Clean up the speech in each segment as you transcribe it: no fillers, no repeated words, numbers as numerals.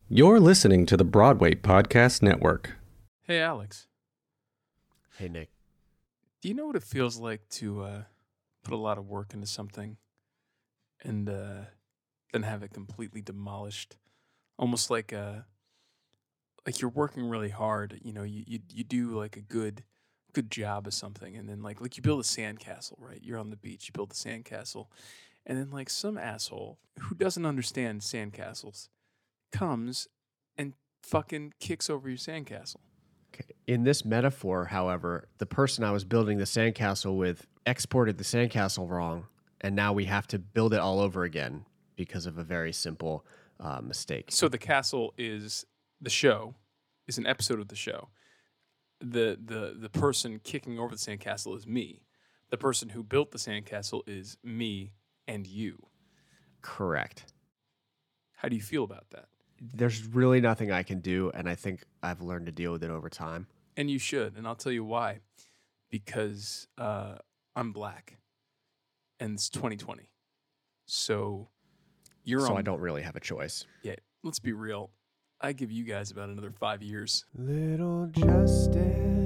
You're listening to the Broadway Podcast Network. Hey, Alex. Hey, Nick. Do you know what it feels like to put a lot of work into something and then have it completely demolished? Almost like you're working really hard. You know, you do like a good job of something, and then like you build a sandcastle, right? You're on the beach, you build the sandcastle, and then like some asshole who doesn't understand sandcastles comes and fucking kicks over your sandcastle. Okay. In this metaphor, however, the person I was building the sandcastle with exported the sandcastle wrong, and now we have to build it all over again because of a very simple mistake. So the castle is the show, is an episode of the show. The person kicking over the sandcastle is me. The person who built the sandcastle is me and you. Correct. How do you feel about that? There's really nothing I can do, and I think I've learned to deal with it over time. And you should, and I'll tell you why. Because I'm black, and it's 2020. So I don't really have a choice. Yeah, let's be real. I give you guys about another 5 years. Little justice,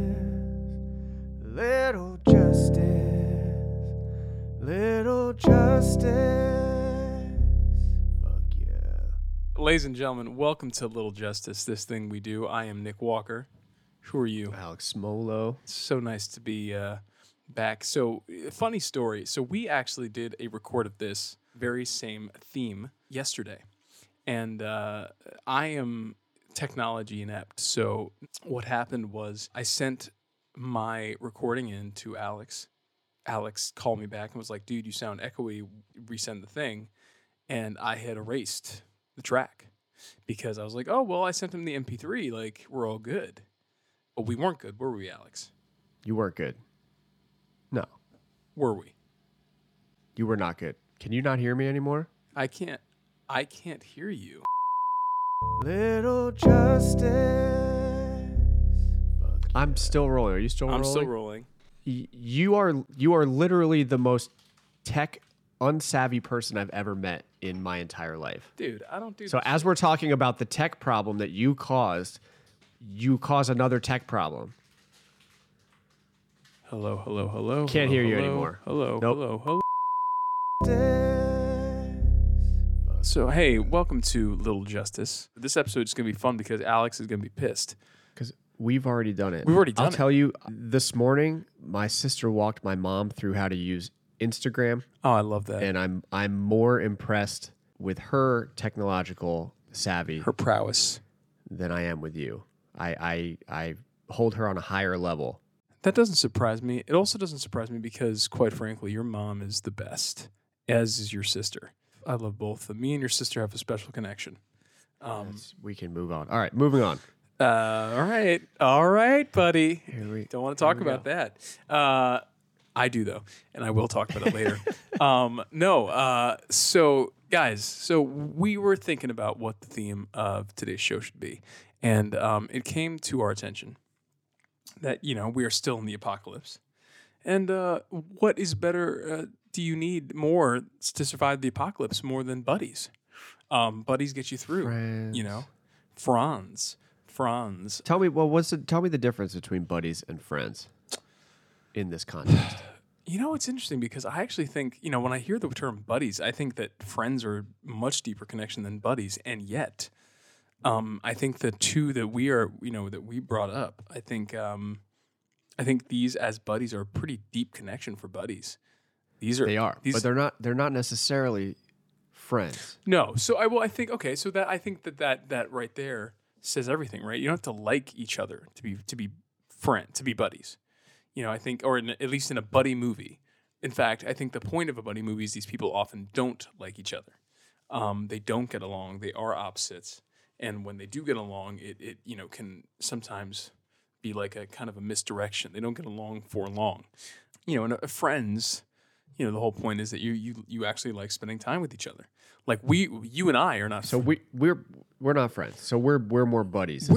little justice, little justice. Fuck yeah. Ladies and gentlemen, welcome to Little Justice, this thing we do. I am Nick Walker. Who are you? Alex Smolo. So nice to be back. So, funny story. So, we actually did a record of this very same theme yesterday. And I am technology inept. So, what happened was I sent my recording in to Alex. Alex called me back and was like, dude, you sound echoey. Resend the thing. And I had erased the track because I was like, oh, well, I sent him the MP3. Like, we're all good. But we weren't good, were we, Alex? You weren't good. No. Were we? You were not good. Can you not hear me anymore? I can't hear you. Little justice. I'm still rolling. Are you still rolling? I'm still rolling. You are literally the most tech unsavvy person I've ever met in my entire life. Dude, I don't do So as we're talking about the tech problem that you cause another tech problem. Hello. Can't hear you anymore. Hello. Nope. So, hey, welcome to Little Justice. This episode is going to be fun because Alex is going to be pissed. Because we've already done it. I'll tell you, this morning, my sister walked my mom through how to use Instagram. Oh, I love that. And I'm more impressed with her technological savvy. Her prowess. Than I am with you. I hold her on a higher level. That doesn't surprise me. It also doesn't surprise me because, quite frankly, your mom is the best, as is your sister. I love both. Me and your sister have a special connection. We can move on. All right, moving on. All right, buddy. Don't want to talk about go. that. I do, though, and I will talk about it later. So, guys, we were thinking about what the theme of today's show should be, and it came to our attention that, we are still in the apocalypse. And what is better, do you need more to survive the apocalypse more than buddies? Buddies get you through, Friends. Franz. Tell me the difference between buddies and friends in this context. It's interesting because I actually think, when I hear the term buddies, I think that friends are a much deeper connection than buddies. And yet, I think the two that we are, that we brought up, I think these as buddies are a pretty deep connection for buddies. They are, but they're not necessarily friends. No. So I think that right there says everything, right? You don't have to like each other to be buddies. I think, or at least in a buddy movie. In fact, I think the point of a buddy movie is these people often don't like each other. They don't get along. They are opposites. And when they do get along, it can sometimes be like a kind of a misdirection. They don't get along for long. And friends, the whole point is that you actually like spending time with each other. Like you and I are not. So we're not friends. So we're more buddies.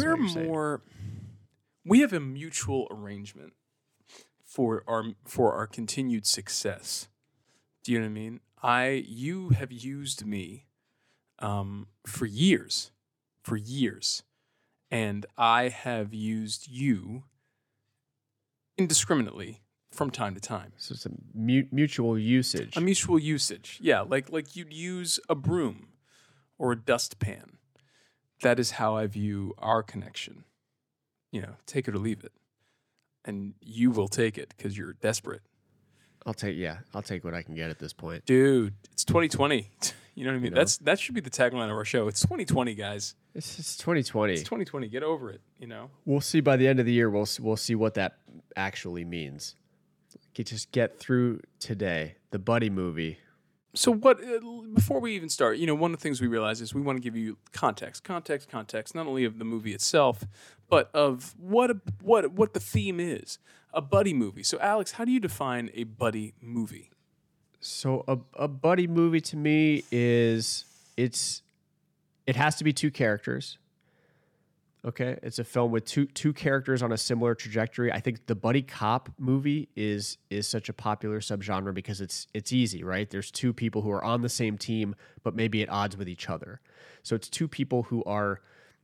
We have a mutual arrangement for our continued success. Do you know what I mean? You have used me for years for years, and I have used you indiscriminately from time to time. So it's a mutual usage. A mutual usage. Yeah, like you'd use a broom or a dustpan. That is how I view our connection. Take it or leave it. And you will take it because you're desperate. I'll take what I can get at this point. Dude, it's 2020. You know what I mean? That should be the tagline of our show. It's 2020, guys. It's 2020. It's 2020. Get over it, We'll see by the end of the year. We'll see what that actually means. Just get through today. The Buddy movie. So before we even start, one of the things we realize is we want to give you context, not only of the movie itself, but of what the theme is, a buddy movie. So Alex, how do you define a buddy movie? So a buddy movie to me is it has to be two characters. Okay, it's a film with two characters on a similar trajectory. I think the buddy cop movie is such a popular subgenre because it's easy, right? There's two people who are on the same team but maybe at odds with each other. So it's two people who are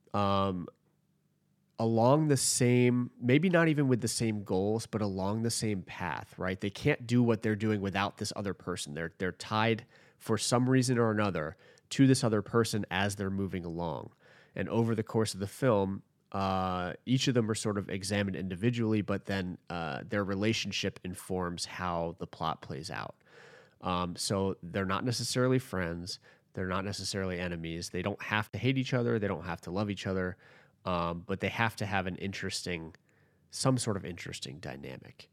along the same, maybe not even with the same goals, but along the same path, right? They can't do what they're doing without this other person. They're tied for some reason or another to this other person as they're moving along. And over the course of the film, each of them are sort of examined individually, but then their relationship informs how the plot plays out. So they're not necessarily friends. They're not necessarily enemies. They don't have to hate each other. They don't have to love each other. But they have to have some sort of interesting dynamic.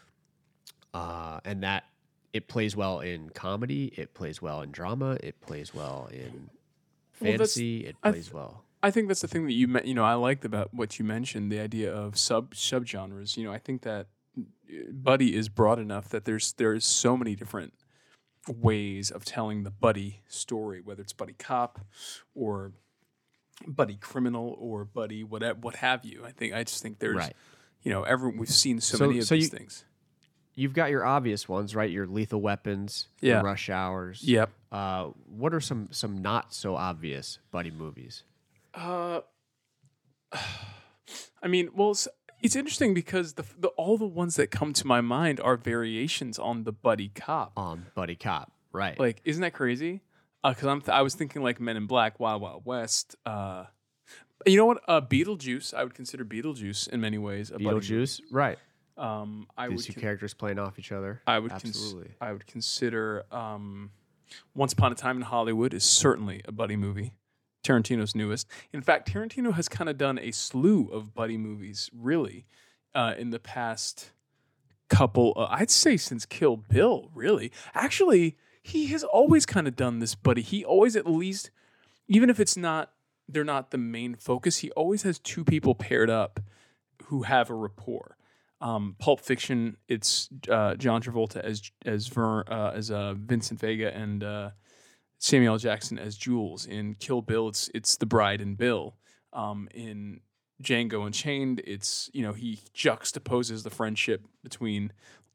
And that it plays well in comedy. It plays well in drama. It plays well in fantasy. It plays well. I think that's the thing that I liked about what you mentioned, the idea of subgenres. I think that buddy is broad enough that there's so many different ways of telling the buddy story, whether it's buddy cop or buddy criminal or buddy what have you. I just think there's right. We've seen so many of these things. You've got your obvious ones, right? Your Lethal Weapons, your Rush Hours. Yep. What are some not so obvious buddy movies? It's interesting because all the ones that come to my mind are variations on the buddy cop. On buddy cop, right? Like, isn't that crazy? Because I was thinking like Men in Black, Wild Wild West. You know what? Beetlejuice. I would consider Beetlejuice in many ways a buddy Beetlejuice, right? These two characters playing off each other. Absolutely. I would consider Once Upon a Time in Hollywood is certainly a buddy movie. Tarantino's newest. In fact, Tarantino has kind of done a slew of buddy movies, really, in the past couple, I'd say since Kill Bill, really. Actually, he has always kind of done this buddy. He always, at least, even if they're not the main focus, he always has two people paired up who have a rapport. Pulp Fiction, it's John Travolta as Vincent Vega and Samuel L. Jackson as Jules. In Kill Bill, it's the bride and Bill. In Django Unchained, it's he juxtaposes the friendship between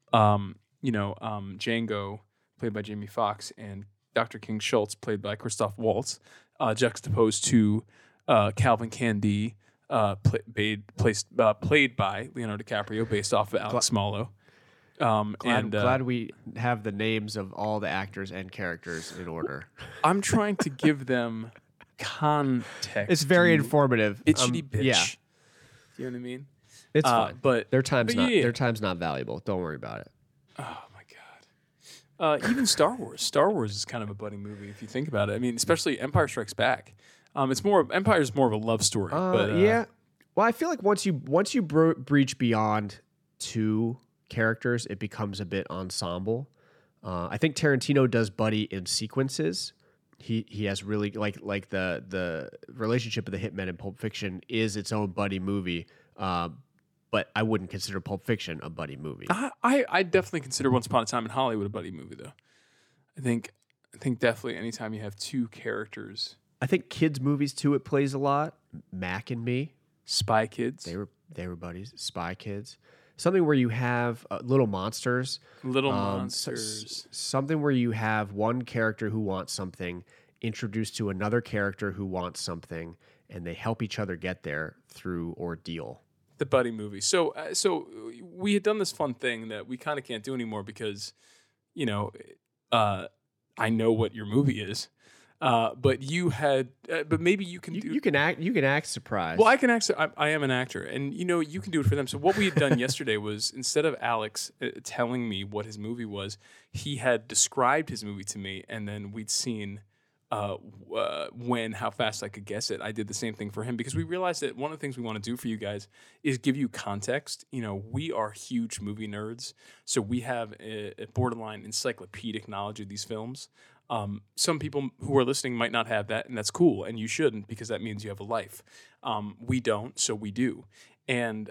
Django, played by Jamie Foxx, and Dr. King Schultz, played by Christoph Waltz, juxtaposed to Calvin Candie, played by Leonardo DiCaprio, based off of Alex Mallow. Glad we have the names of all the actors and characters in order. I'm trying to give them context. It's very informative. Itchy bitch. Yeah. You know what I mean? It's fine. But their time's not valuable. Don't worry about it. Oh my god. Even Star Wars. Star Wars is kind of a buddy movie if you think about it. I mean, especially Empire Strikes Back. Empire's more of a love story. Yeah. Well, I feel like once you breach beyond two characters, it becomes a bit ensemble. I think Tarantino does buddy in sequences. He has really like the relationship of the hitmen in Pulp Fiction is its own buddy movie. But I wouldn't consider Pulp Fiction a buddy movie. I definitely consider Once Upon a Time in Hollywood a buddy movie, though. I think definitely anytime you have two characters. I think kids movies too. It plays a lot. Mac and Me, Spy Kids. They were buddies. Spy Kids. Something where you have Little Monsters. Something where you have one character who wants something introduced to another character who wants something, and they help each other get there through ordeal. The buddy movie. So we had done this fun thing that we kind of can't do anymore because, you know, I know what your movie is, but you had, but maybe you can You can act surprised. Well, I can actually. I am an actor, and you know you can do it for them. So what we had done yesterday was instead of Alex telling me what his movie was, he had described his movie to me, and then we'd seen how fast I could guess it. I did the same thing for him because we realized that one of the things we want to do for you guys is give you context. You know, we are huge movie nerds, so we have a borderline encyclopedic knowledge of these films. Some people who are listening might not have that, and that's cool, and you shouldn't because that means you have a life. We don't, so we do. And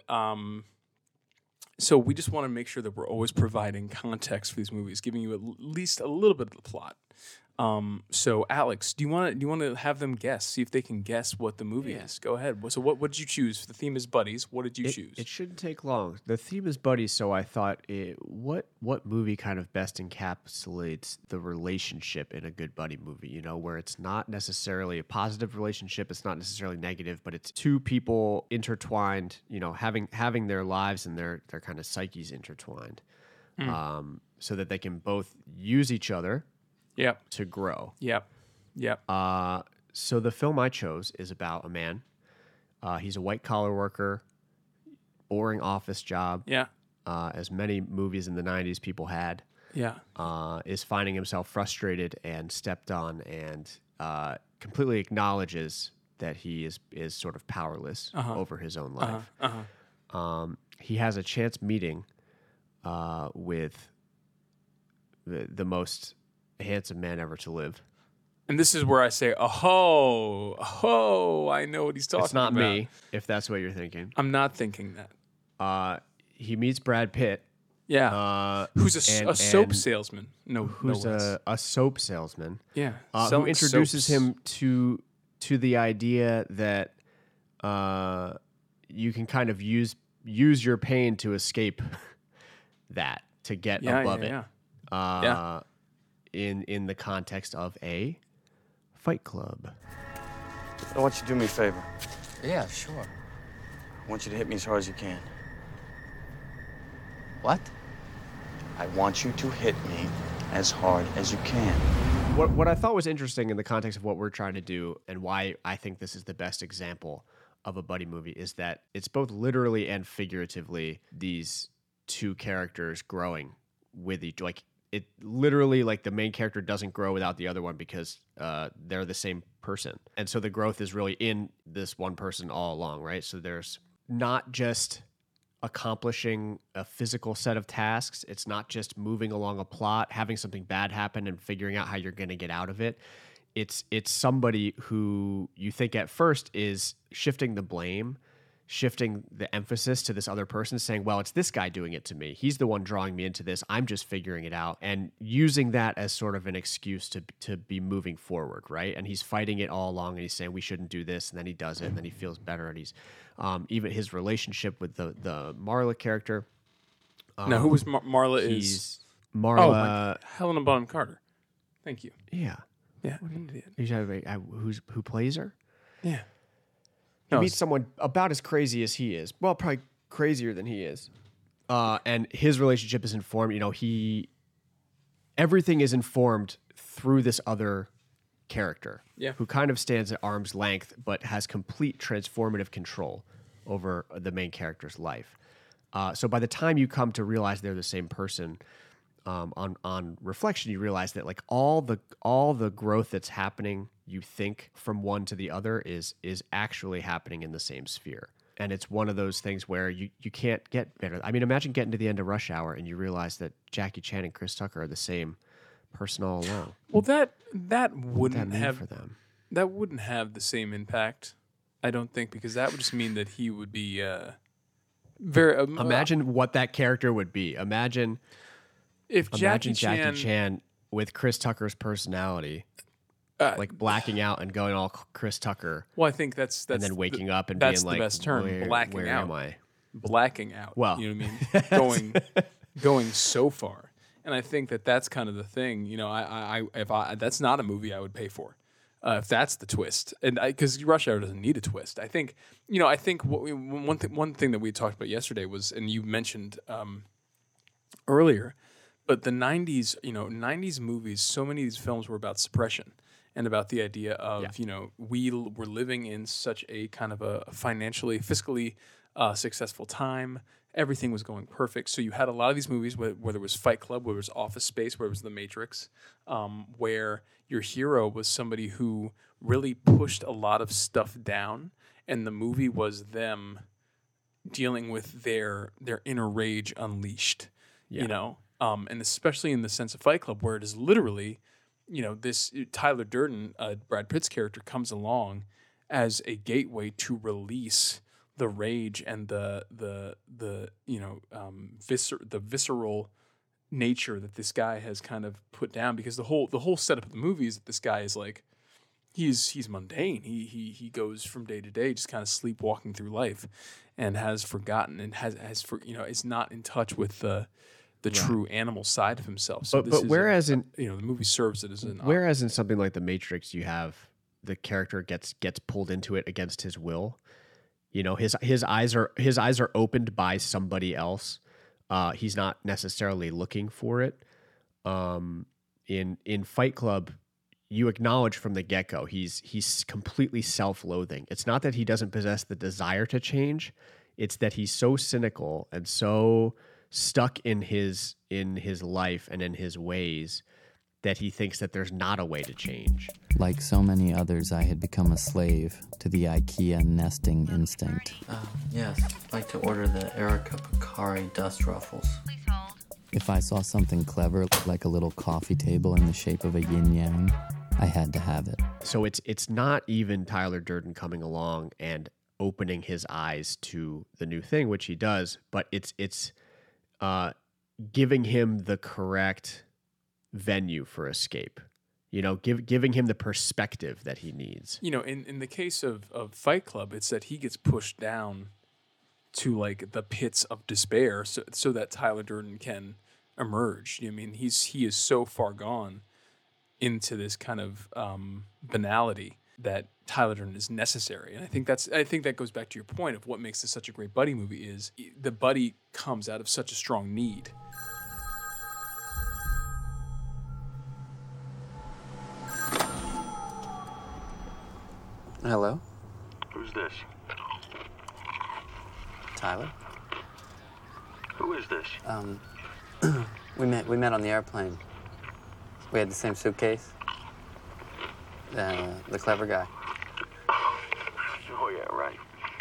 so we just want to make sure that we're always providing context for these movies, giving you at least a little bit of the plot. So Alex, do you want to have them guess, see if they can guess what the movie is? Go ahead. So what did you choose? The theme is buddies. What did you choose? It shouldn't take long. The theme is buddies, so I thought, what movie kind of best encapsulates the relationship in a good buddy movie? You know, where it's not necessarily a positive relationship, it's not necessarily negative, but it's two people intertwined. You know, having their lives and their kind of psyches intertwined, so that they can both use each other. Yep. To grow. Yep. So the film I chose is about a man. He's a white collar worker, boring office job. Yeah. As many movies in the 90s people had. Yeah. Is finding himself frustrated and stepped on, and completely acknowledges that he is sort of powerless over his own life. He has a chance meeting with the most handsome man ever to live. And this is where I say, oh, I know what he's talking about. It's not me, if that's what you're thinking. I'm not thinking that. He meets Brad Pitt. Yeah. Who's a soap salesman. Who's a soap salesman. Yeah. Who introduces him to the idea that you can kind of use your pain to escape that, to get above it. In the context of a fight club. I want you to do me a favor. Yeah, sure. I want you to hit me as hard as you can. What? I want you to hit me as hard as you can. What I thought was interesting in the context of what we're trying to do, and why I think this is the best example of a buddy movie, is that it's both literally and figuratively these two characters growing with each, like, it literally, like, the main character doesn't grow without the other one because they're the same person. And so the growth is really in this one person all along, right? So there's not just accomplishing a physical set of tasks. It's not just moving along a plot, having something bad happen and figuring out how you're going to get out of it. It's somebody who you think at first is shifting the blame, shifting the emphasis to this other person, saying, well, it's this guy doing it to me. He's the one drawing me into this. I'm just figuring it out, and using that as sort of an excuse to be moving forward, right? And he's fighting it all along, and he's saying we shouldn't do this, and then he does it, and then he feels better, and he's even his relationship with the Marla character. Now, who was Marla? Marla. Helena Bonham Carter. Thank you. Yeah. Yeah. Who plays her? Yeah. He meets someone about as crazy as he is. Well, probably crazier than he is. And his relationship is informed. You know, everything is informed through this other character, who kind of stands at arm's length, but has complete transformative control over the main character's life. So by the time you come to realize they're the same person, on reflection, you realize that, like, all the growth that's happening, you think, from one to the other is actually happening in the same sphere. And it's one of those things where you can't get better. I mean, imagine getting to the end of Rush Hour and you realize that Jackie Chan and Chris Tucker are the same person all along. Well, that wouldn't have for them. That wouldn't have the same impact, I don't think, because that would just mean that he would be very. Imagine what that character would be. Imagine Jackie Chan with Chris Tucker's personality, like blacking out and going all Chris Tucker. Well, I think that's and then waking up and being like, the best term, blacking where out. Am I? Blacking out. Well, you know what I mean? going so far, and I think that's kind of the thing. You know, if that's not a movie I would pay for. if that's the twist, and because Rush Hour doesn't need a twist. I think one thing that we talked about yesterday was, and you mentioned earlier, but the '90s, 90s movies, so many of these films were about suppression and about the idea of we were living in such a kind of a financially, fiscally successful time. Everything was going perfect. So you had a lot of these movies, whether it was Fight Club, whether it was Office Space, whether it was The Matrix, where your hero was somebody who really pushed a lot of stuff down, and the movie was them dealing with their inner rage unleashed, and especially in the sense of Fight Club, where it is literally, this Tyler Durden, Brad Pitt's character, comes along as a gateway to release the rage and the visceral nature that this guy has kind of put down, because the whole setup of the movie is that this guy is like he's mundane. He goes from day to day just kind of sleepwalking through life, and has forgotten and is not in touch with the true animal side of himself. So but whereas the movie serves it as an whereas in something like The Matrix, you have the character gets pulled into it against his will. His eyes are opened by somebody else. He's not necessarily looking for it. In Fight Club, you acknowledge from the get-go he's completely self-loathing. It's not that he doesn't possess the desire to change. It's that he's so cynical and so stuck in his life and in his ways that he thinks that there's not a way to change. Like so many others, I had become a slave to the IKEA nesting instinct. Yes, I'd like to order the Erica Picari dust ruffles. Please hold. If I saw something clever, like a little coffee table in the shape of a yin-yang, I had to have it. So it's not even Tyler Durden coming along and opening his eyes to the new thing, which he does, but it's giving him the correct venue for escape, giving him the perspective that he needs. In the case of Fight Club, it's that he gets pushed down to like the pits of despair so that Tyler Durden can emerge. I mean, he is so far gone into this kind of banality that Tyler Durden is necessary. And I think that goes back to your point of what makes this such a great buddy movie is the buddy comes out of such a strong need. Hello? Who's this? Tyler? Who is this? We met on the airplane. We had the same suitcase. The clever guy. Oh, yeah, right.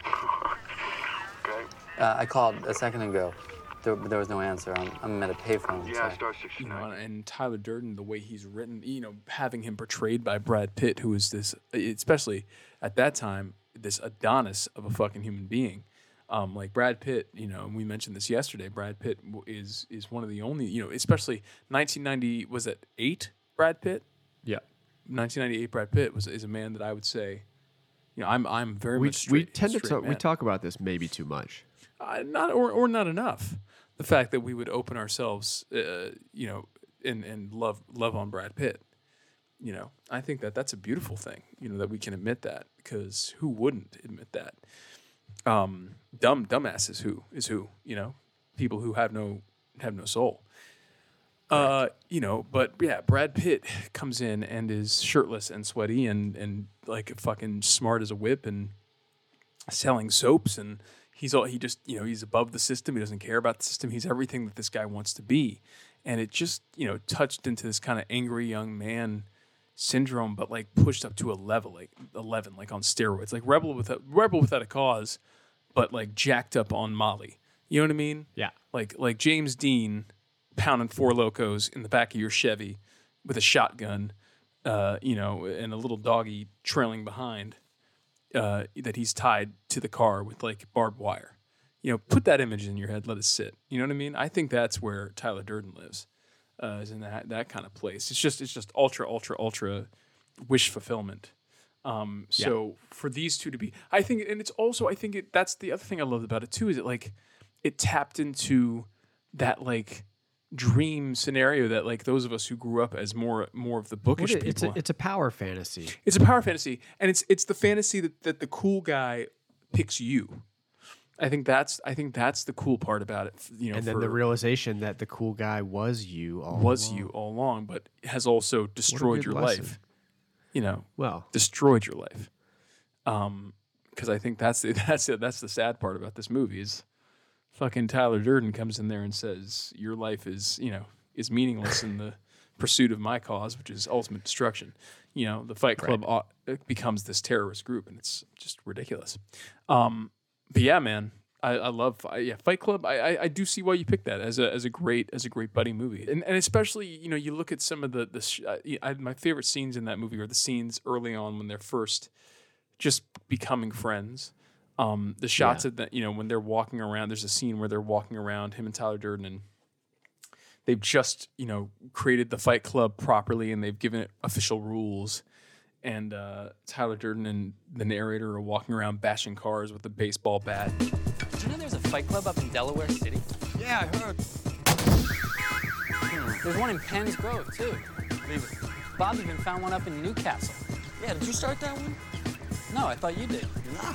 Okay. I called a second ago. There was no answer. I'm at a payphone. Yeah, so. star 69. And Tyler Durden, the way he's written, having him portrayed by Brad Pitt, who is this, especially at that time, this Adonis of a fucking human being. Like Brad Pitt, and we mentioned this yesterday, Brad Pitt is one of the only, especially 1990, was it 8 Brad Pitt? Yeah. 1998 Brad Pitt is a man that I would say, I'm very much straight. We tend straight to man. we talk about this maybe too much. Not or not enough. The fact that we would open ourselves, and love on Brad Pitt, I think that's a beautiful thing. That we can admit that, because who wouldn't admit that? Dumbass is who. People who have no soul. But yeah, Brad Pitt comes in and is shirtless and sweaty and like fucking smart as a whip and selling soaps, and he's above the system. He doesn't care about the system. He's everything that this guy wants to be. And it just, touched into this kind of angry young man syndrome, but like pushed up to a level, like 11, like on steroids, like rebel without a cause, but like jacked up on Molly. You know what I mean? Yeah. Like James Dean pounding Four Locos in the back of your Chevy with a shotgun, and a little doggy trailing behind, that he's tied to the car with like barbed wire. Put that image in your head, let it sit. You know what I mean? I think that's where Tyler Durden lives, is in that kind of place. It's just ultra wish fulfillment. So for these two to be, I think, and it's also, I think that's the other thing I love about it too, is it tapped into that like dream scenario that like those of us who grew up as more of the bookish people. It's a power fantasy. It's a power fantasy, and it's the fantasy that the cool guy picks you. I think that's the cool part about it. You know, And then the realization that the cool guy was you all along, but has also destroyed your lesson. life. You know, Well, destroyed your life. Because I think that's the sad part about this movie is fucking Tyler Durden comes in there and says your life is meaningless in the pursuit of my cause, which is ultimate destruction. You know, the Fight Club becomes this terrorist group, and it's just ridiculous. But yeah, man, I love Fight Club. I do see why you picked that as a great buddy movie, and especially you look at some of my favorite scenes in that movie are the scenes early on when they're first just becoming friends. The shots of that when they're walking around. There's a scene where they're walking around, him and Tyler Durden, and they've just created the Fight Club properly, and they've given it official rules. And Tyler Durden and the narrator are walking around bashing cars with a baseball bat. Did you know there's a Fight Club up in Delaware City? Yeah, I heard. There's one in Penn's Grove, too. Bob even found one up in Newcastle. Yeah, did you start that one? No, I thought you did. No.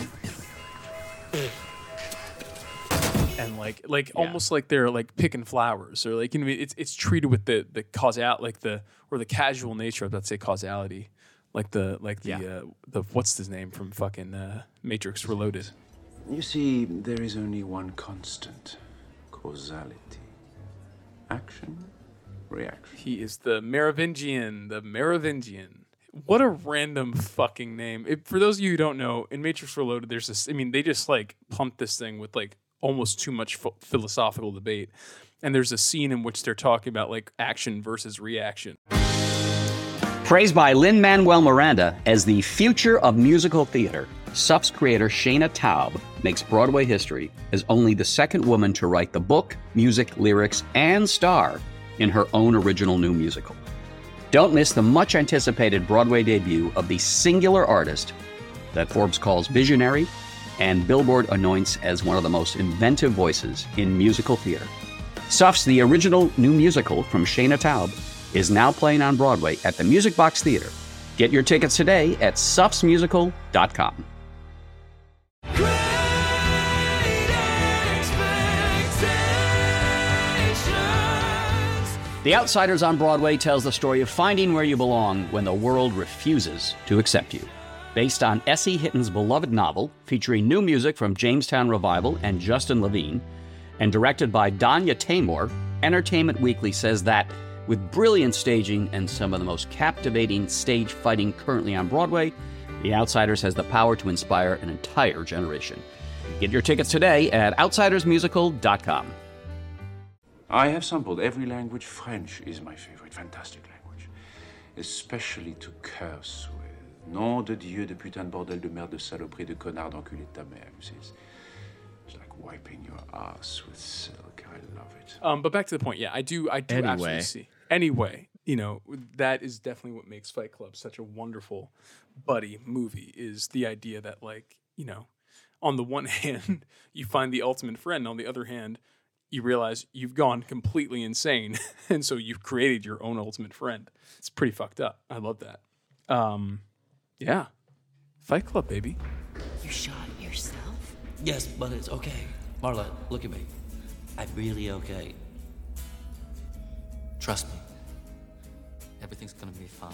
And almost like they're like picking flowers, or like it's treated with the the casual nature of, let's say, causality, the what's his name from fucking Matrix Reloaded. You see, there is only one constant: causality. Action, reaction. He is the Merovingian. What a random fucking name. For those of you who don't know, in Matrix Reloaded, there's this. I mean, they just like pumped this thing with like almost too much philosophical debate, and there's a scene in which they're talking about like action versus reaction. Praised by Lin-Manuel Miranda as the future of musical theater, SUF's creator Shayna Taub makes Broadway history as only the second woman to write the book, music, lyrics, and star in her own original new musical. Don't miss the much-anticipated Broadway debut of the singular artist that Forbes calls visionary and Billboard anoints as one of the most inventive voices in musical theater. SUF's The Original New Musical from Shayna Taub is now playing on Broadway at the Music Box Theater. Get your tickets today at sufsmusical.com. The Outsiders on Broadway tells the story of finding where you belong when the world refuses to accept you. Based on S.E. Hitton's beloved novel, featuring new music from Jamestown Revival and Justin Levine, and directed by Danya Taymor, Entertainment Weekly says that, with brilliant staging and some of the most captivating stage fighting currently on Broadway, The Outsiders has the power to inspire an entire generation. Get your tickets today at outsidersmusical.com. I have sampled every language. French is my favorite. Fantastic language. Especially to curse with. Nom de Dieu, de putain de bordel de merde de saloperie de connard d'enculé de ta mère. It's like wiping your ass with silk. I love it. But back to the point. Yeah, I do absolutely see. Anyway, that is definitely what makes Fight Club such a wonderful buddy movie, is the idea that, like, on the one hand, you find the ultimate friend. On the other hand, you realize you've gone completely insane. And so you've created your own ultimate friend. It's pretty fucked up. I love that. Yeah. Fight Club, baby. You shot yourself? Yes, but it's okay. Marla, look at me. I'm really okay. Trust me. Everything's gonna be fine.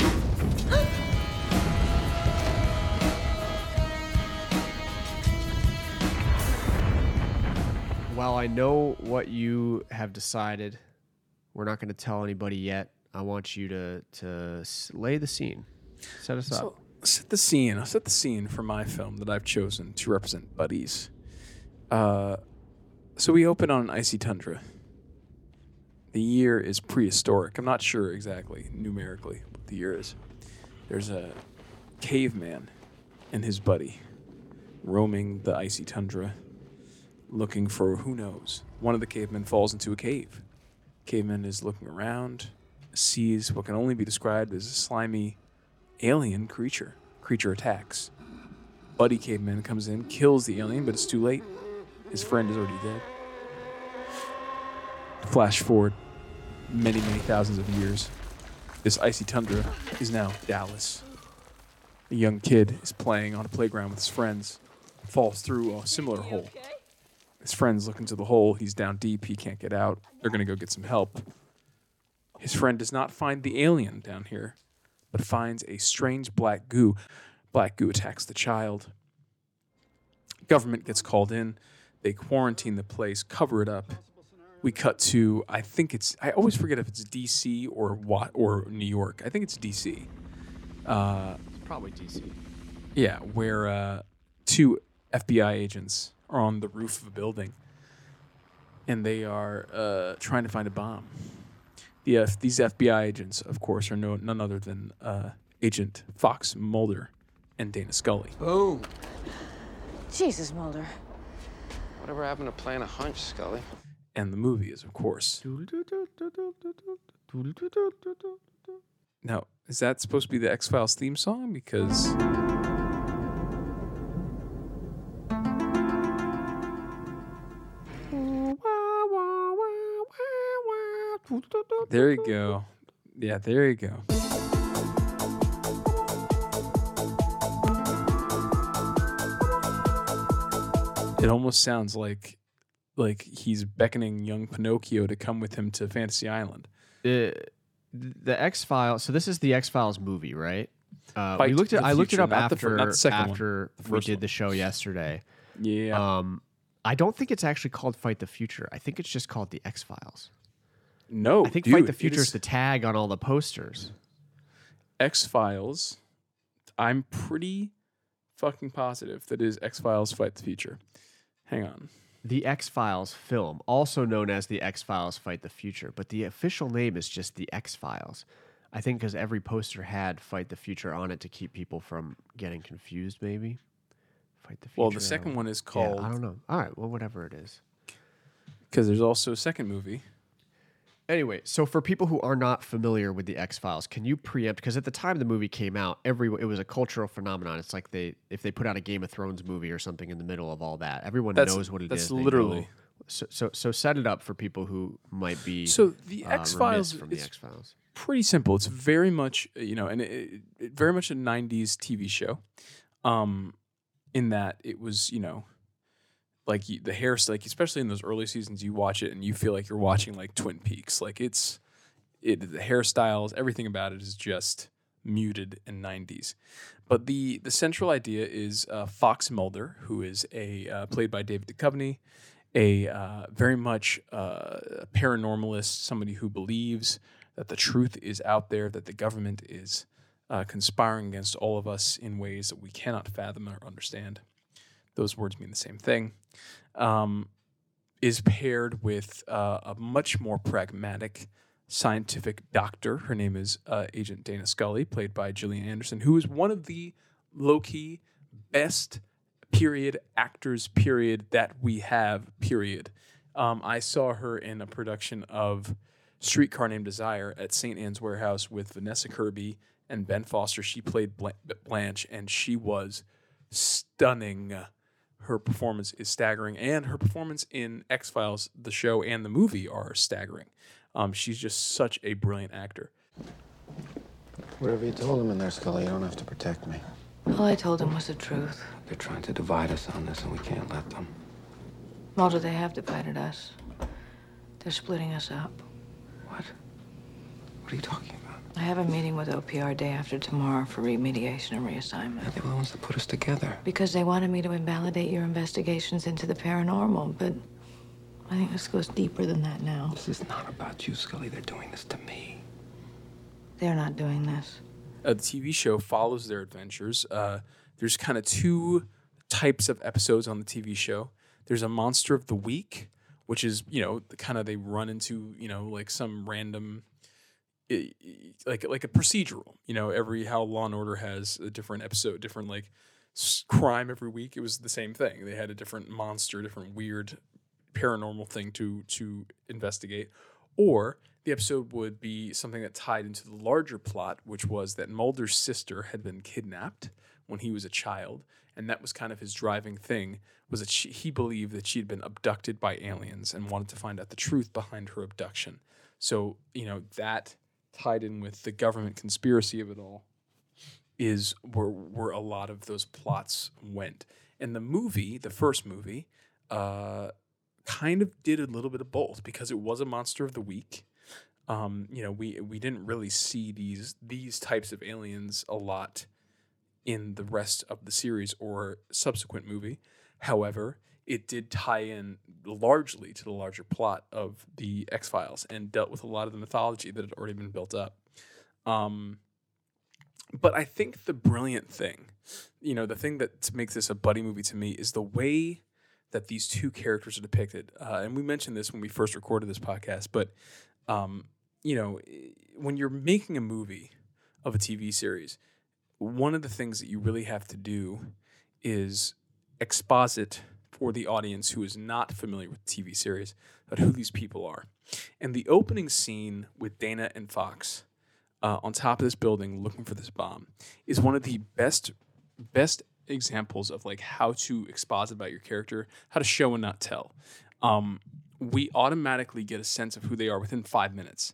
While I know what you have decided, we're not going to tell anybody yet. I want you to lay the scene. Set us up. Set the scene. I'll set the scene for my film that I've chosen to represent buddies. So we open on an icy tundra. The year is prehistoric. I'm not sure exactly numerically what the year is. There's a caveman and his buddy roaming the icy tundra, looking for who knows. One of the cavemen falls into a cave. Caveman is looking around, sees what can only be described as a slimy alien creature. Creature attacks. Buddy caveman comes in, kills the alien, but it's too late. His friend is already dead. Flash forward many, many thousands of years. This icy tundra is now Dallas. A young kid is playing on a playground with his friends, falls through a similar hole. His friends look into the hole. He's down deep. He can't get out. They're going to go get some help. His friend does not find the alien down here, but finds a strange black goo. Black goo attacks the child. Government gets called in. They quarantine the place, cover it up. We cut to, I always forget if it's DC or New York. I think it's DC. Probably DC. Yeah, where 2 FBI agents are on the roof of a building, and they are trying to find a bomb. These FBI agents, of course, are none other than Agent Fox Mulder and Dana Scully. Boom. Jesus, Mulder. Whatever happened to playing a hunch, Scully? And the movie is, of course. Now, is that supposed to be the X-Files theme song? Because... There you go. Yeah, there you go. It almost sounds like he's beckoning young Pinocchio to come with him to Fantasy Island. The X-Files. So this is the X-Files movie, right? I looked it up after we did the show yesterday. Yeah. I don't think it's actually called Fight the Future. I think it's just called the X-Files. No, I think Fight the Future is the tag on all the posters. X-Files. I'm pretty fucking positive that it is X-Files Fight the Future. Hang on. The X-Files film, also known as the X-Files Fight the Future, but the official name is just the X-Files. I think because every poster had Fight the Future on it to keep people from getting confused, maybe. Fight the Future. Well, the second one is called... Yeah, I don't know. All right, well, whatever it is. Because there's also a second movie. Anyway, so for people who are not familiar with the X-Files, can you preempt? Because at the time the movie came out, it was a cultural phenomenon. It's like if they put out a Game of Thrones movie or something in the middle of all that, everyone knows what it is. That's literally. So set it up for people who might be the X-Files from the X-Files. Pretty simple. It's very much and it very much a '90s TV show, in that it was like the hair, like especially in those early seasons, you watch it and you feel like you're watching like Twin Peaks. Like the hairstyles, everything about it is just muted in '90s. But the central idea is Fox Mulder, who is played by David Duchovny, a very much paranormalist, somebody who believes that the truth is out there, that the government is conspiring against all of us in ways that we cannot fathom or understand. Those words mean the same thing. Is paired with a much more pragmatic scientific doctor. Her name is Agent Dana Scully, played by Gillian Anderson, who is one of the low-key best actors that we have, period. I saw her in a production of Streetcar Named Desire at St. Anne's Warehouse with Vanessa Kirby and Ben Foster. She played Blanche, and she was stunning. Her performance is staggering, and her performance in X-Files, the show and the movie, are staggering. She's just such a brilliant actor. Whatever you told him in there, Scully, you don't have to protect me. All I told him was the truth. They're trying to divide us on this, and we can't let them. Mulder, they have divided us. They're splitting us up. What? What are you talking about? I have a meeting with OPR day after tomorrow for remediation and reassignment. They were the ones that put us together. Because they wanted me to invalidate your investigations into the paranormal, but I think this goes deeper than that now. This is not about you, Scully. They're doing this to me. They're not doing this. The TV show follows their adventures. There's kind of 2 types of episodes on the TV show. There's a Monster of the Week, which is, kind of they run into, like some random... like a procedural, how Law and Order has a different episode, different like crime every week. It was the same thing. They had a different monster, different weird paranormal thing to investigate. Or the episode would be something that tied into the larger plot, which was that Mulder's sister had been kidnapped when he was a child, and that was kind of his driving thing, was that he believed that she'd been abducted by aliens and wanted to find out the truth behind her abduction. So, that tied in with the government conspiracy of it all is where a lot of those plots went. And the movie, the first movie, kind of did a little bit of both because it was a monster of the week. We didn't really see these types of aliens a lot in the rest of the series or subsequent movie. However, it did tie in largely to the larger plot of the X-Files and dealt with a lot of the mythology that had already been built up. But I think the brilliant thing, the thing that makes this a buddy movie to me is the way that these two characters are depicted. And we mentioned this when we first recorded this podcast, but, when you're making a movie of a TV series, one of the things that you really have to do is exposit for the audience who is not familiar with the TV series about who these people are. And the opening scene with Dana and Fox on top of this building looking for this bomb is one of the best examples of like how to exposit about your character, how to show and not tell. We automatically get a sense of who they are within 5 minutes.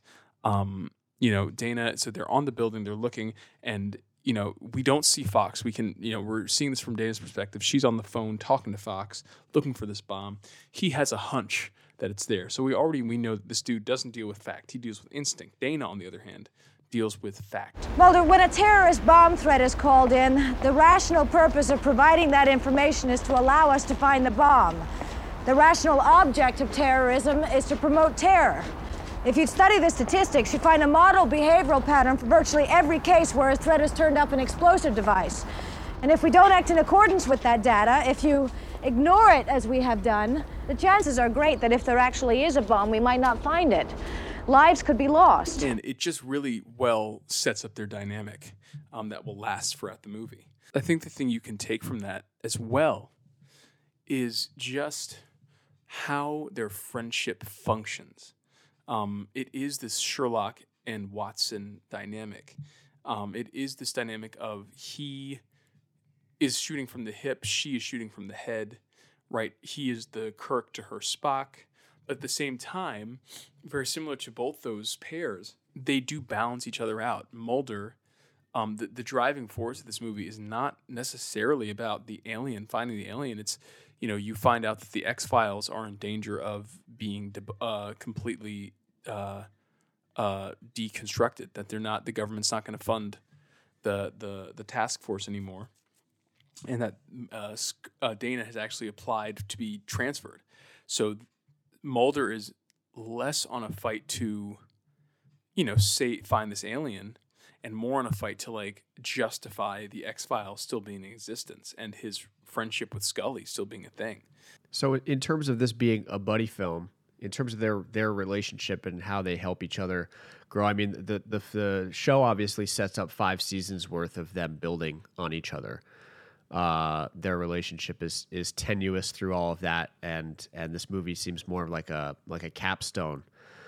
Dana, so they're on the building, they're looking, and we don't see Fox. We can, we're seeing this from Dana's perspective. She's on the phone talking to Fox, looking for this bomb. He has a hunch that it's there. So we know that this dude doesn't deal with fact. He deals with instinct. Dana, on the other hand, deals with fact. Mulder, when a terrorist bomb threat is called in, the rational purpose of providing that information is to allow us to find the bomb. The rational object of terrorism is to promote terror. If you'd study the statistics, you'd find a model behavioral pattern for virtually every case where a threat has turned up an explosive device. And if we don't act in accordance with that data, if you ignore it as we have done, the chances are great that if there actually is a bomb, we might not find it. Lives could be lost. And it just really well sets up their dynamic that will last throughout the movie. I think the thing you can take from that as well is just how their friendship functions. It is this Sherlock and Watson dynamic. It is this dynamic of he is shooting from the hip, she is shooting from the head, right? He is the Kirk to her Spock. But at the same time, very similar to both those pairs, they do balance each other out. Mulder, the driving force of this movie is not necessarily about the alien, finding the alien. It's, you find out that the X-Files are in danger of being completely deconstructed, that the government's not going to fund the task force anymore, and that Dana has actually applied to be transferred. So Mulder is less on a fight to, find this alien, and more on a fight to justify the X-Files still being in existence and his friendship with Scully still being a thing. So in terms of this being a buddy film, in terms of their relationship and how they help each other grow, I mean, the show obviously sets up 5 seasons worth of them building on each other. Their relationship is tenuous through all of that, and this movie seems more like a capstone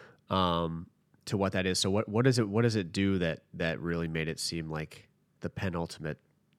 to what that is. So what does it do that really made it seem like the penultimate,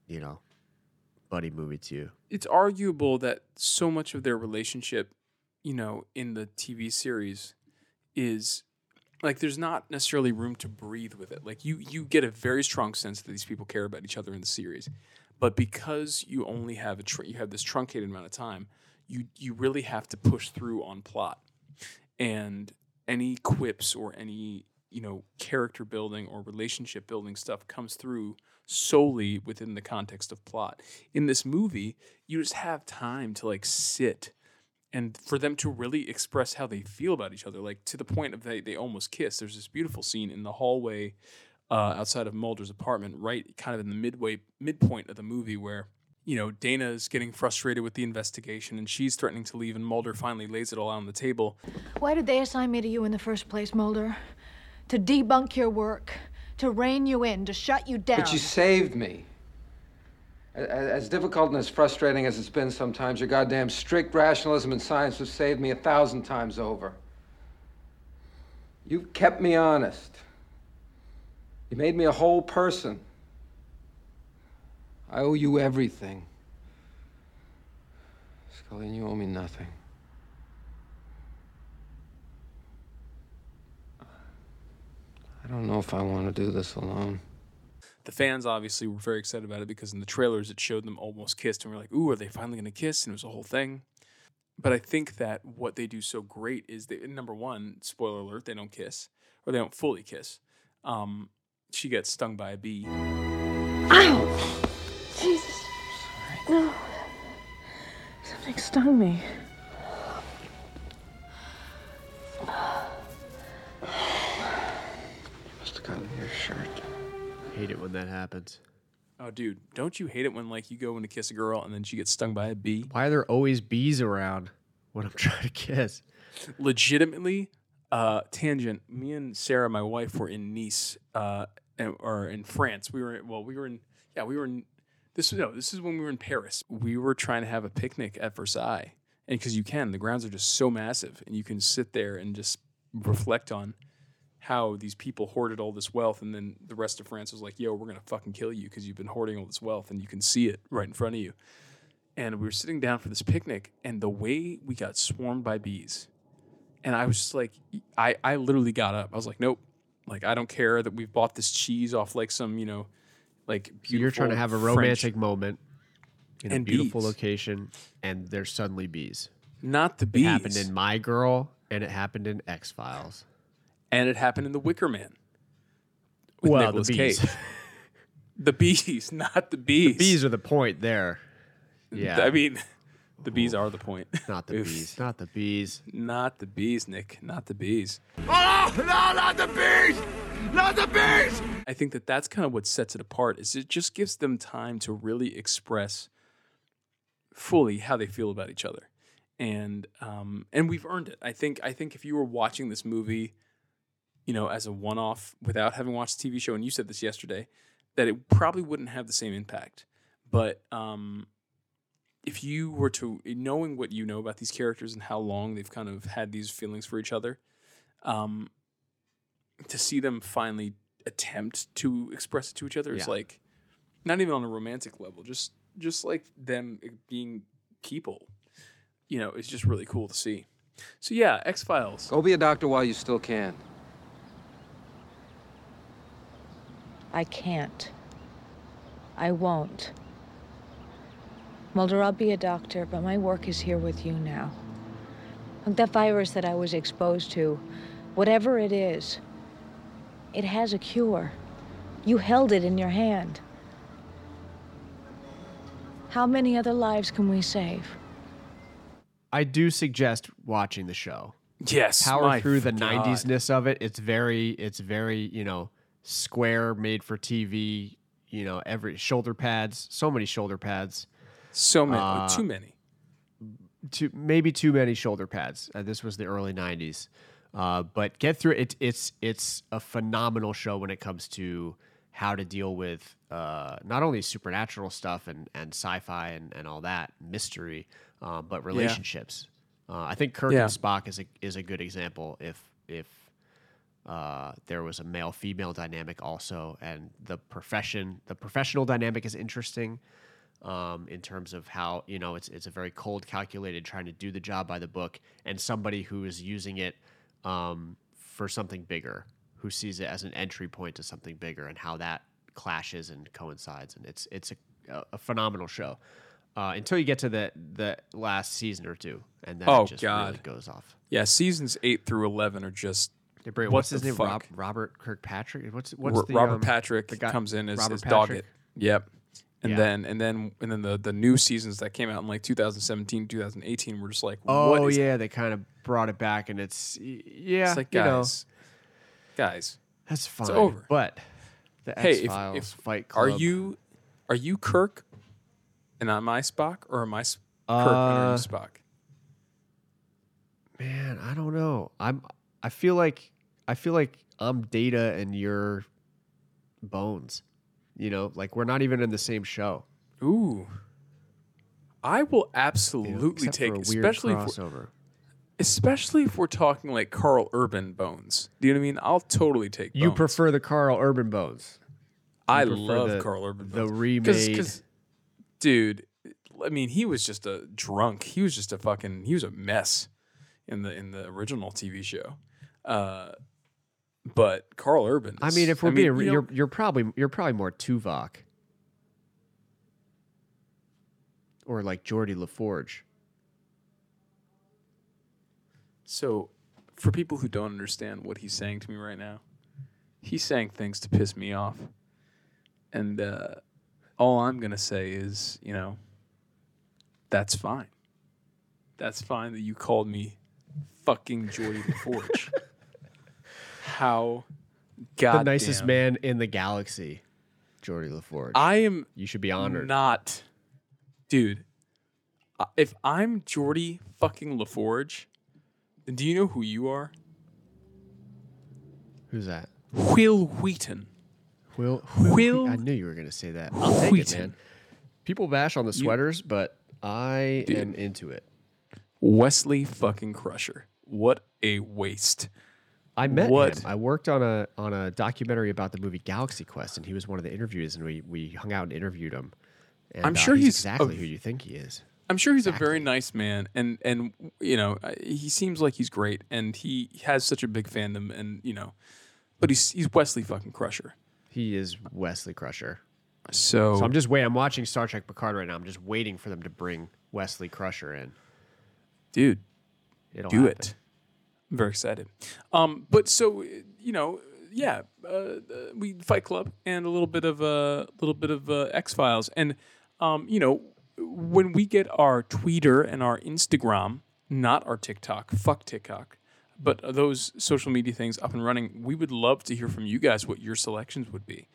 buddy movie to you? It's arguable that so much of their relationship, in the TV series is there's not necessarily room to breathe with it. You get a very strong sense that these people care about each other in the series. But because you only have you have this truncated amount of time, you really have to push through on plot, and any quips or any character building or relationship building stuff comes through solely within the context of plot. In this movie, you just have time to sit and for them to really express how they feel about each other, to the point of they almost kiss. There's this beautiful scene in the hallway outside of Mulder's apartment, right kind of in the midpoint of the movie, where, Dana's getting frustrated with the investigation and she's threatening to leave, and Mulder finally lays it all out on the table. Why did they assign me to you in the first place, Mulder? To debunk your work, to rein you in, to shut you down. But you saved me. As difficult and as frustrating as it's been sometimes, your goddamn strict rationalism and science have saved me 1,000 times over. You've kept me honest. You made me a whole person. I owe you everything. Scully, and you owe me nothing. I don't know if I want to do this alone. The fans obviously were very excited about it because in the trailers it showed them almost kissed, and we're like, ooh, are they finally going to kiss? And it was a whole thing. But I think that what they do so great is they, number one, spoiler alert, they don't kiss, or they don't fully kiss. She gets stung by a bee. Ow! Jesus. No. Something stung me. Must have gotten your shirt. Hate it when that happens. Oh, dude, don't you hate it when like you go in to kiss a girl and then she gets stung by a bee? Why are there always bees around when I'm trying to kiss? Legitimately, tangent. Me and Sarah, my wife, were in Nice, or in France. This is when we were in Paris. We were trying to have a picnic at Versailles, and because you can, the grounds are just so massive, and you can sit there and just reflect on how these people hoarded all this wealth, and then the rest of France was like, yo, we're going to fucking kill you because you've been hoarding all this wealth, and you can see it right in front of you. And we were sitting down for this picnic, and the way we got swarmed by bees, and I was just like, I literally got up. I was like, nope. Like, I don't care that we've bought this cheese off like some, like beautiful So you're trying to have a romantic moment in a and beautiful bees. location, and there's suddenly bees. Not the bees. It happened in My Girl, and it happened in X-Files. And it happened in The Wicker Man. Well, Nicolas the bees. Cage. The bees, not the bees. The bees are the point there. Yeah. I mean, the bees are the point. Not the bees. Not the bees. Not the bees, Nick. Not the bees. Oh, no, not the bees! Not the bees! I think that that's kind of what sets it apart, is it just gives them time to really express fully how they feel about each other. And we've earned it. I think if you were watching this movie, as a one-off without having watched the TV show, and you said this yesterday, that it probably wouldn't have the same impact. But if you were to, knowing what you know about these characters and how long they've kind of had these feelings for each other, to see them finally attempt to express it to each other is like, not even on a romantic level, just like them being people, it's just really cool to see. So yeah, X-Files. Go be a doctor while you still can. I can't. I won't. Mulder, I'll be a doctor, but my work is here with you now. Look, that virus that I was exposed to, whatever it is, it has a cure. You held it in your hand. How many other lives can we save? I do suggest watching the show. Yes. Power through the God. 90s-ness of it. It's very, square, made for TV, every shoulder pads, so many shoulder pads. So many, too many. Maybe too many shoulder pads. This was the early 90s. But get through it. It's a phenomenal show when it comes to how to deal with not only supernatural stuff and sci-fi and all that, mystery, but relationships. I think Kirk and Spock is a good example if there was a male-female dynamic also, and the professional dynamic is interesting in terms of how, it's a very cold, calculated, trying to do the job by the book, and somebody who is using it for something bigger, who sees it as an entry point to something bigger, and how that clashes and coincides. And it's a phenomenal show until you get to the last season or two, and then it just really goes off. Yeah, seasons 8 through 11 are just. What's his name? Robert Kirkpatrick. What's Robert Patrick comes in as Doggett. Yep. And then the new seasons that came out in like 2017, 2018 were just like, oh yeah, they kind of brought it back, and it's like, guys, that's fine. It's over. But the X-Files Fight Club. Are you Kirk, and am I Spock, or am I Kirk and are you Spock? Man, I don't know. I feel like I'm Data and you're Bones. Like we're not even in the same show. Ooh. I will absolutely take, especially if we're talking like Carl Urban Bones. Do you know what I mean? I'll totally take Bones. You prefer the Carl Urban Bones. I love Carl Urban Bones. The remade. dude, I mean, he was just a drunk. He was just he was a mess in the original TV show. But Carl Urban. I mean, if we're being, you're probably more Tuvok or like Geordie LaForge. So, for people who don't understand what he's saying to me right now, he's saying things to piss me off, and all I'm gonna say is, that's fine. That's fine that you called me fucking Geordie LaForge. How goddamn. The nicest man in the galaxy, Geordie LaForge. You should be honored. Not, dude. If I'm Geordie fucking LaForge, then do you know who you are? Who's that? Will Wheaton. Will. I knew you were going to say that. I'll take it, man. People bash on the sweaters, but I am into it. Wesley fucking Crusher. What a waste. I met him. I worked on a documentary about the movie Galaxy Quest, and he was one of the interviews, and we hung out and interviewed him. And, I'm sure he's exactly who you think he is. I'm sure he's a very nice man, and he seems like he's great, and he has such a big fandom, and but he's Wesley fucking Crusher. He is Wesley Crusher. So I'm just waiting. I'm watching Star Trek Picard right now. I'm just waiting for them to bring Wesley Crusher in. Dude, it'll do happen. it. I'm very excited. But so we Fight Club and a little bit of X-Files, and when we get our Twitter and our Instagram, not our TikTok, fuck TikTok, but those social media things up and running, we would love to hear from you guys what your selections would be.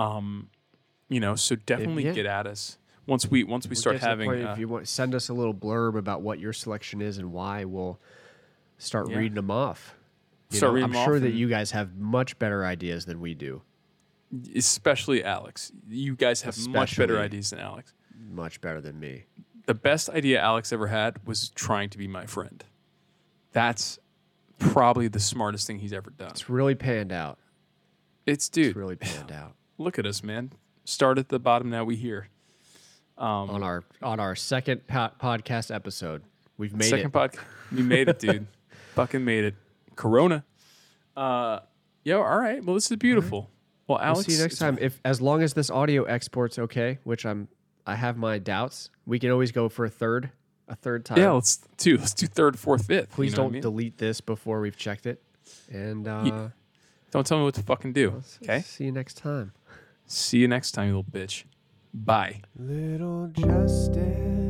So definitely get at us once we start having. If you want, send us a little blurb about what your selection is and why, we'll start reading them off. I'm sure that you guys have much better ideas than we do. Especially Alex. You guys have much better ideas than Alex. Much better than me. The best idea Alex ever had was trying to be my friend. That's probably the smartest thing he's ever done. It's really panned out. It's really panned out. Look at us, man. Start at the bottom, now we here. On our second podcast episode, we've made second it. Podcast, we made it, dude. Fucking made it. Corona. All right. Well, this is beautiful. Well, Alex, we'll see you next time. As long as this audio export's okay, which I have my doubts. We can always go for a third time. Yeah, let's do third, fourth, fifth. Please don't delete this before we've checked it. And don't tell me what to fucking do. Okay. See you next time. See you next time, you little bitch. Bye. Little justice,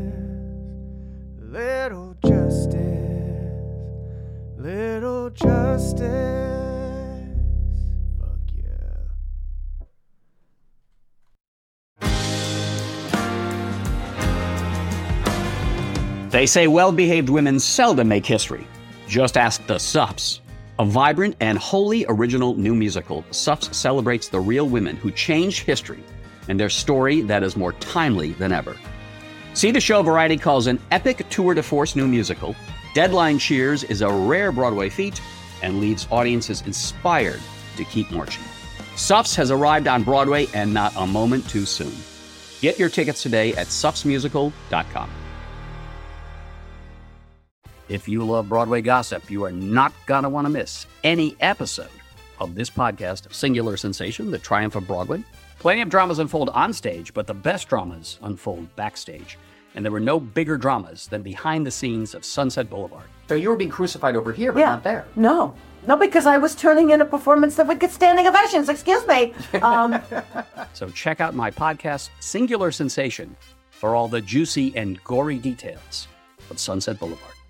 little justice, little justice. Fuck yeah. They say well-behaved women seldom make history. Just ask the Suffs. A vibrant and wholly original new musical, Suffs celebrates the real women who changed history and their story that is more timely than ever. See the show Variety calls an epic tour de force new musical. Deadline cheers is a rare Broadway feat and leaves audiences inspired to keep marching. Suffs has arrived on Broadway and not a moment too soon. Get your tickets today at suffsmusical.com. If you love Broadway gossip, you are not going to want to miss any episode of this podcast of Singular Sensation, The Triumph of Broadway. Plenty of dramas unfold on stage, but the best dramas unfold backstage. And there were no bigger dramas than behind the scenes of Sunset Boulevard. So you were being crucified over here, but not there. No, because I was turning in a performance that would get standing ovations. Excuse me. So check out my podcast, Singular Sensation, for all the juicy and gory details of Sunset Boulevard.